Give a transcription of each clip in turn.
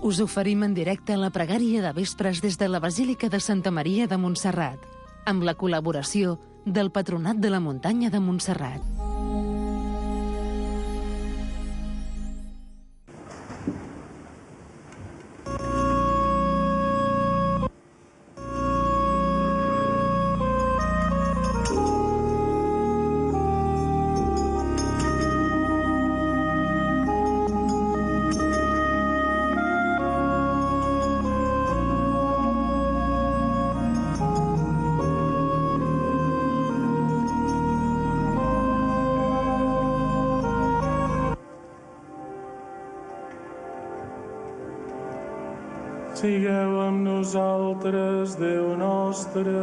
Us oferim en directe la pregària de vespres des de la Basílica de Santa Maria de Montserrat, amb la col·laboració del Patronat de la Muntanya de Montserrat. Sigueu amb nosaltres, Déu nostre.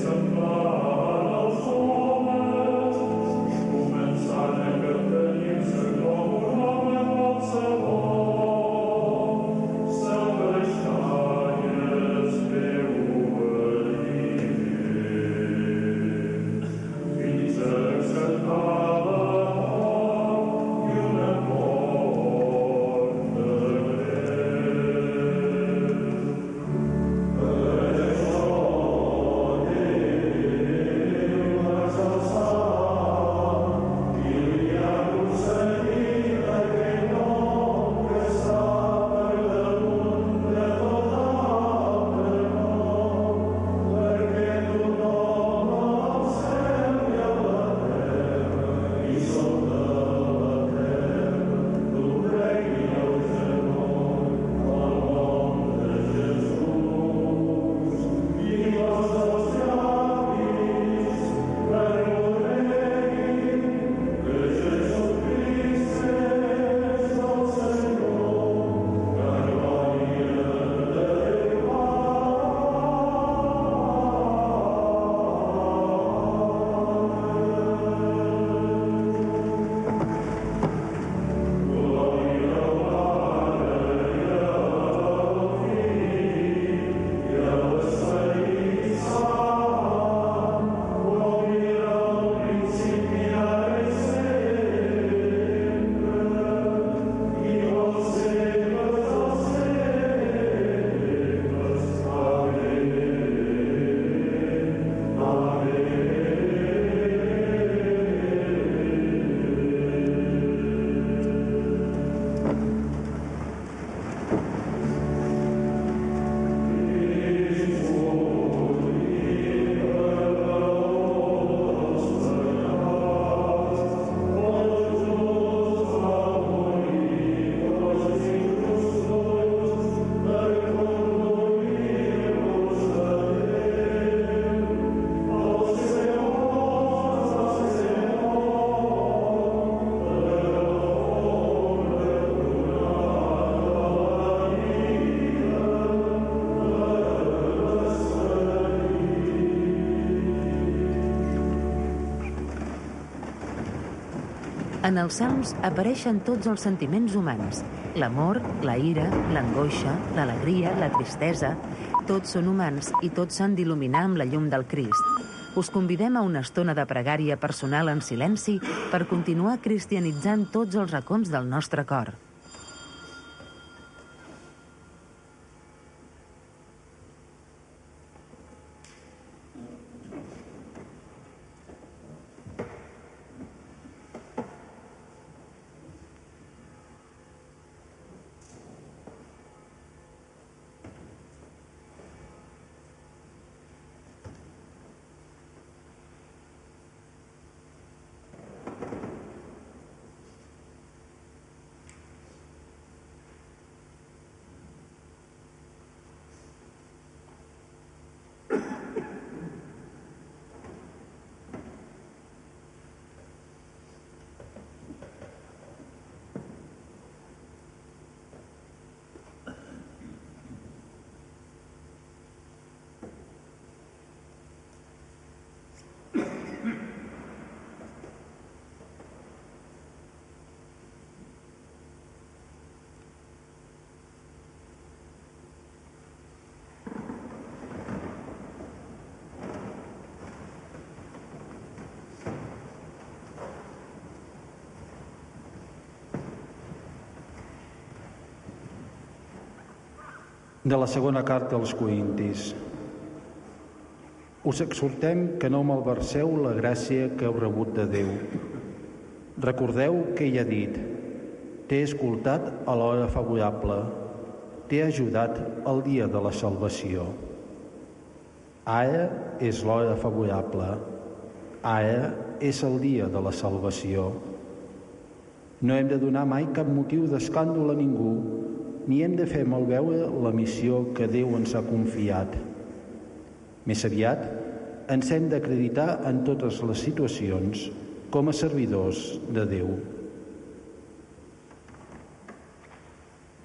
En els salms apareixen tots els sentiments humans: l'amor, la ira, l'angoixa, l'alegria, la tristesa. Tots són humans i tots s'han d'il·luminar amb la llum del Crist. Us convidem a una estona de pregària personal en silenci per continuar cristianitzant tots els racons del nostre cor. De la segona carta als Corintis. Us exhortem que no malverseu la gràcia que heu rebut de Déu. Recordeu que ell ha dit: t'he escoltat a l'hora favorable, t'he ajudat al dia de la salvació. Ara és l'hora favorable, ara és el dia de la salvació. No hem de donar mai cap motiu d'escàndol a ningú, ni hem de fer malveure la missió que Déu ens ha confiat. Més aviat, ens hem d'acreditar en totes les situacions com a servidors de Déu.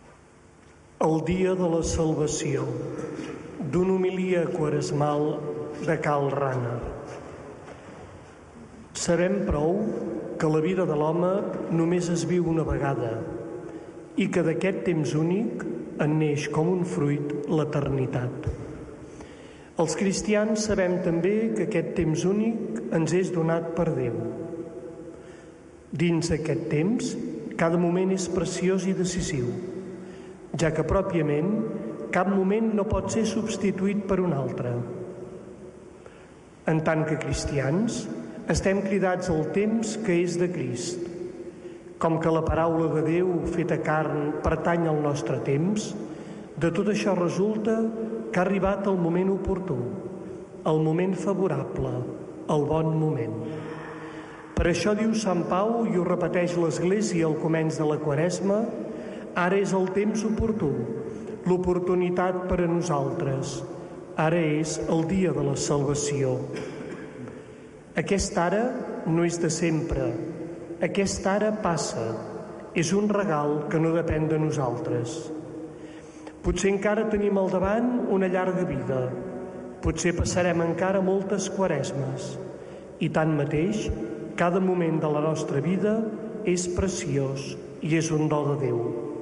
El dia de la salvació, d'una homilia quaresmal de Karl Rahner. Sabem prou que la vida de l'home només es viu una vegada i que d'aquest temps únic en neix com un fruit l'eternitat. Els cristians sabem també que aquest temps únic ens és donat per Déu. Dins aquest temps, cada moment és preciós i decisiu, ja que pròpiament cap moment no pot ser substituït per un altre. En tant que cristians, estem cridats al temps que és de Crist. Com que la paraula de Déu feta carn pertany al nostre temps, de tot això resulta que ha arribat el moment oportú, el moment favorable, el bon moment. Per això diu Sant Pau, i ho repeteix l'Església al començ de la Quaresma, ara és el temps oportú, l'oportunitat per a nosaltres. Ara és el dia de la salvació. Aquest ara no és de sempre. Aquest ara passa. És un regal que no depèn de nosaltres. Potser encara tenim al davant una llarga vida. Potser passarem encara moltes quaresmes. I tanmateix, cada moment de la nostra vida és preciós i és un do de Déu.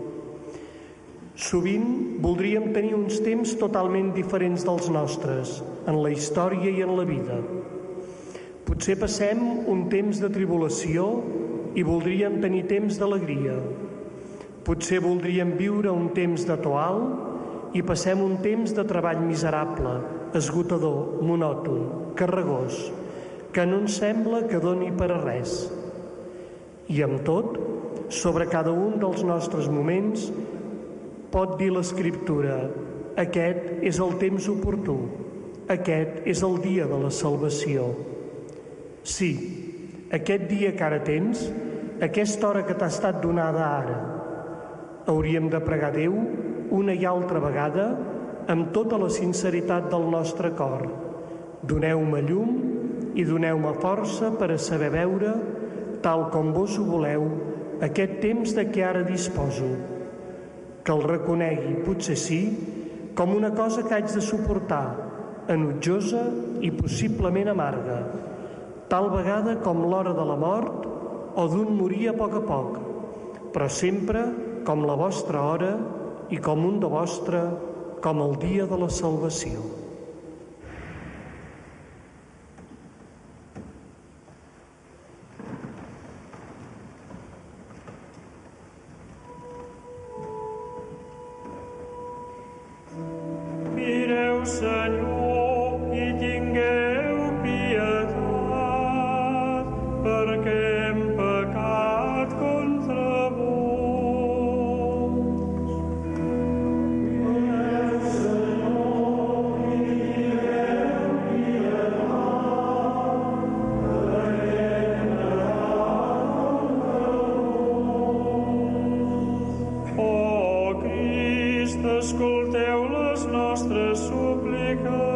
Sovint voldríem tenir uns temps totalment diferents dels nostres, en la història i en la vida. Potser passem un temps de tribulació i voldríem tenir temps d'alegria. Potser voldríem viure un temps de toal i passem un temps de treball miserable, esgotador, monòton, carregós, que no ens sembla que doni per a res. I amb tot, sobre cada un dels nostres moments, pot dir l'Escriptura: aquest és el temps oportú, aquest és el dia de la salvació. Sí, aquest dia que ara tens, aquesta hora que t'ha estat donada ara, hauríem de pregar Déu una i altra vegada amb tota la sinceritat del nostre cor. Doneu-me llum i doneu-me força per a saber veure, tal com vos ho voleu, aquest temps de què ara disposo. Que el reconegui, potser sí, com una cosa que haig de suportar, enutjosa i possiblement amarga, tal vegada com l'hora de la mort o d'un morir a poc, però sempre com la vostra hora i com un de vostre, com el dia de la salvació. Mireu, Senyor, i tingueu pietat, perquè hem pecat contra vos. Mireu, Senyor, i tingueu pietat, perquè hem pecat contra vos. Oh, Crist, escolteu les nostres súpliques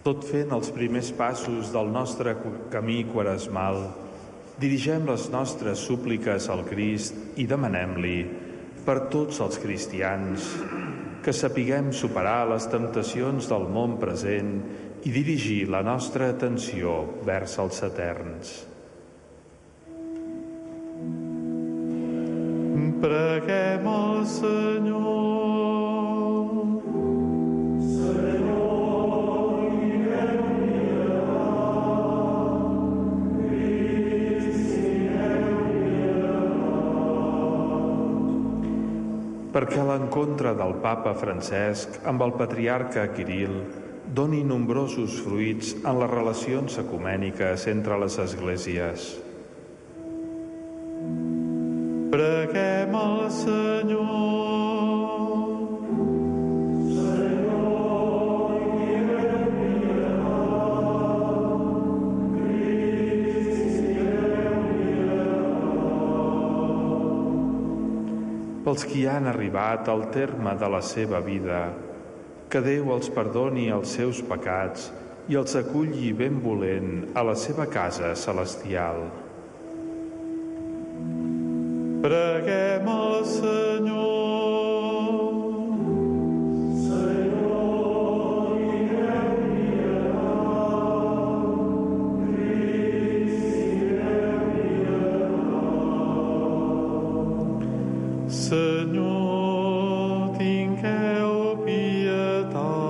Tot fent els primers passos del nostre camí quaresmal, dirigem les nostres súpliques al Crist i demanem-li, per tots els cristians, que sapiguem superar les temptacions del món present i dirigir la nostra atenció vers els eterns. Preguem al Senyor. Perquè l'encontre del papa Francesc amb el patriarca Quiril doni nombrosos fruits en les relacions ecumèniques entre les esglésies. Preguem al Senyor. Pels qui han arribat al terme de la seva vida, que Déu els perdoni els seus pecats i els aculli benvolent a la seva casa celestial. Preguem al Senyor. Senyor, tingueu pietat.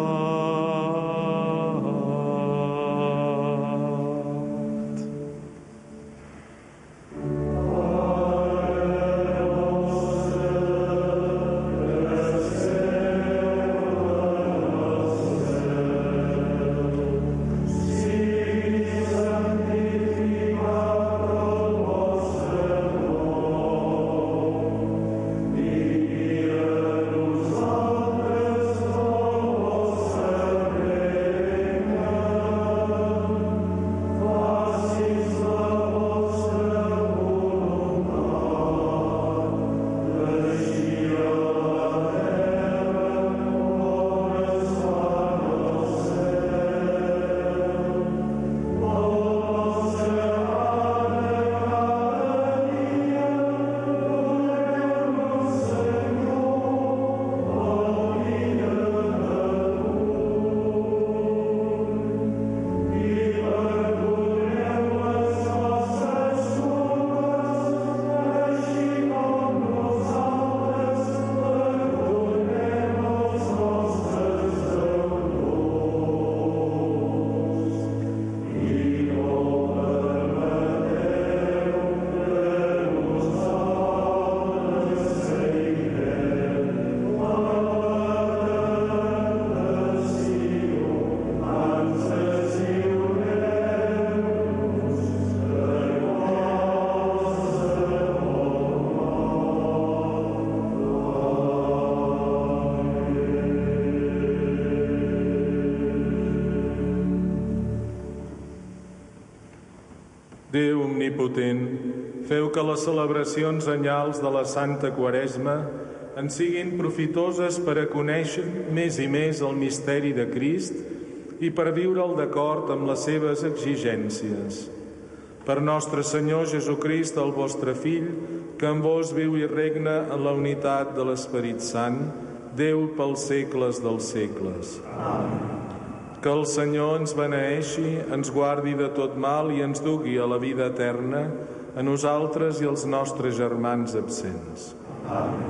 Déu omnipotent, feu que les celebracions anyals de la Santa Quaresma ens siguin profitoses per a conèixer més i més el misteri de Crist i per viure'l d'acord amb les seves exigències. Per nostre Senyor Jesucrist, el vostre Fill, que en vos viu i regna en la unitat de l'Esperit Sant, Déu pels segles dels segles. Amén. Que el Senyor ens beneeixi, ens guardi de tot mal i ens dugui a la vida eterna, a nosaltres i als nostres germans absents. Amén.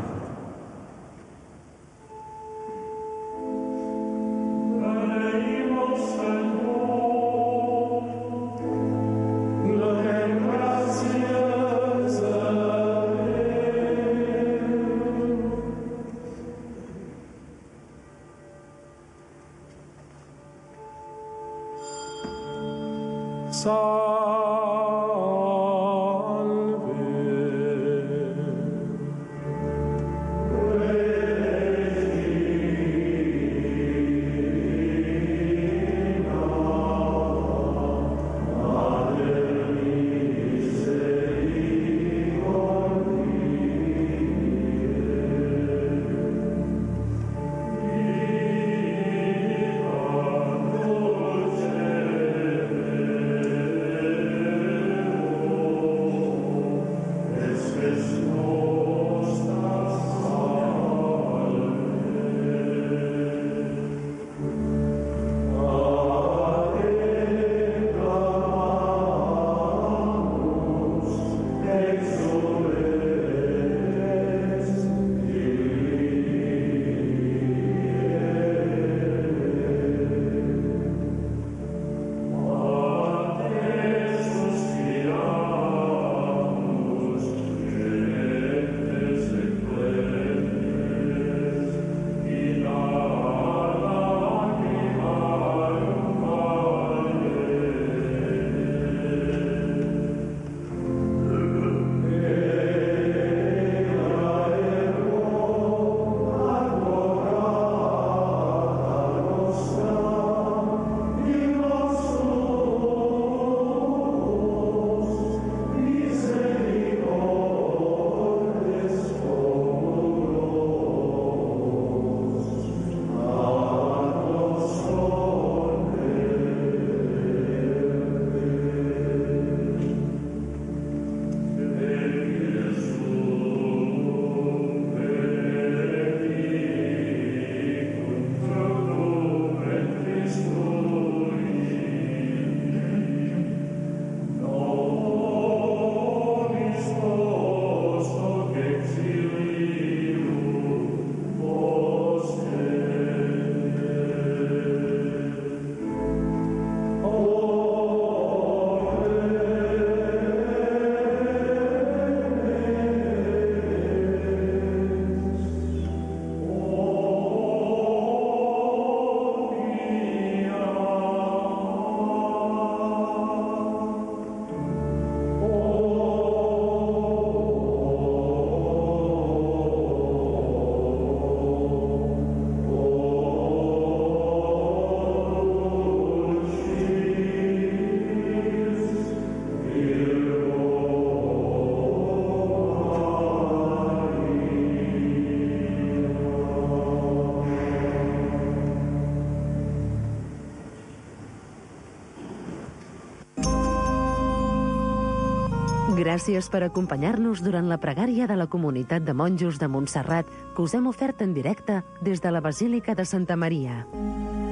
Gràcies per acompanyar-nos durant la pregària de la Comunitat de Monjos de Montserrat que us hem ofert en directe des de la Basílica de Santa Maria.